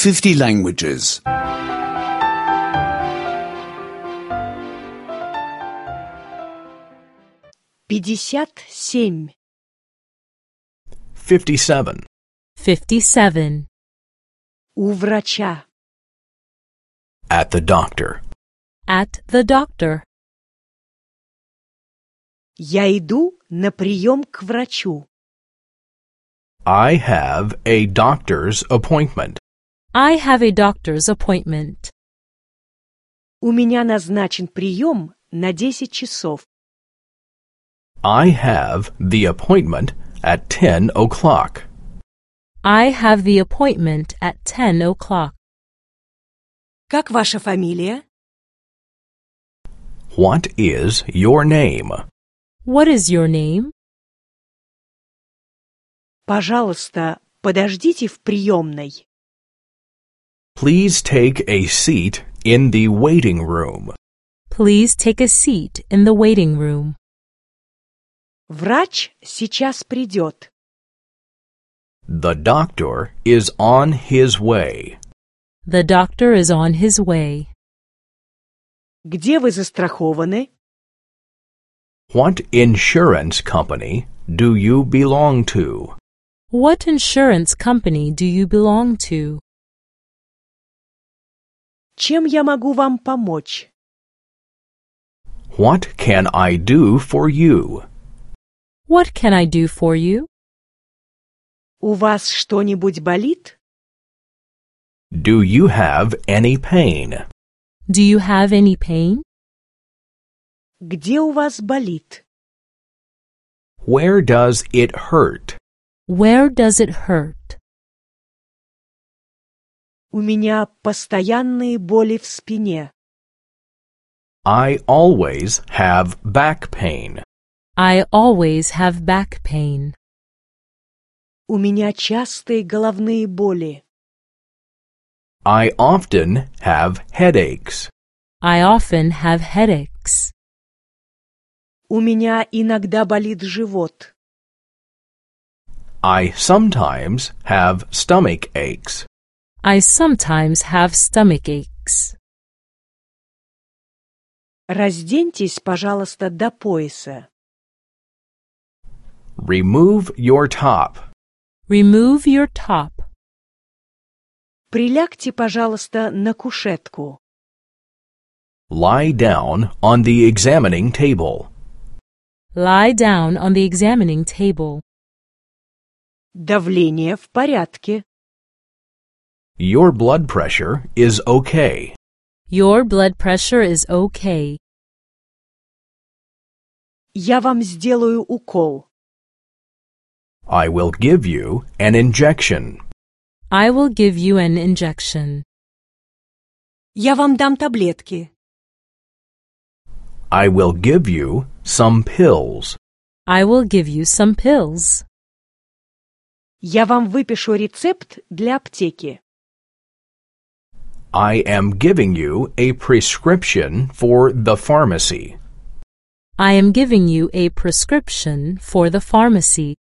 50 languages. 57. 57. 57. У врача. At the doctor. At the doctor. Я иду на прием к врачу. I have a doctor's appointment. I have a doctor's appointment. У меня назначен прием на 10 часов. I have the appointment at 10 o'clock. I have the appointment at 10 o'clock. Как ваша фамилия? What is your name? What is your name? Пожалуйста, подождите в приемной. Please take a seat in the waiting room. Please take a seat in the waiting room. Врач сейчас придет. The doctor is on his way. The doctor is on his way. Где вы застрахованы? What insurance company do you belong to? What insurance company do you belong to? Чем я могу вам помочь? What can I do for you? What can I do for you? У вас что-нибудь болит? Do you have any pain? Do you have any pain? Где у вас болит? Where does it hurt? Where does it hurt? У меня постоянные боли в спине. I always have back pain. I always have back pain. У меня частые головные боли. I often have headaches. I often have headaches. У меня иногда болит живот. I sometimes have stomach aches. I sometimes have stomach aches. Разденьтесь, пожалуйста, до пояса. Remove your top. Remove your top. Прилягте, пожалуйста, на кушетку. Lie down on the examining table. Lie down on the examining table. Давление в порядке. Your blood pressure is okay. Your blood pressure is okay. Я вам сделаю укол. I will give you an injection. I will give you an injection. Я вам дам таблетки. I will give you some pills. I will give you some pills. Я вам выпишу рецепт для аптеки. I am giving you a prescription for the pharmacy. I am giving you a prescription for the pharmacy.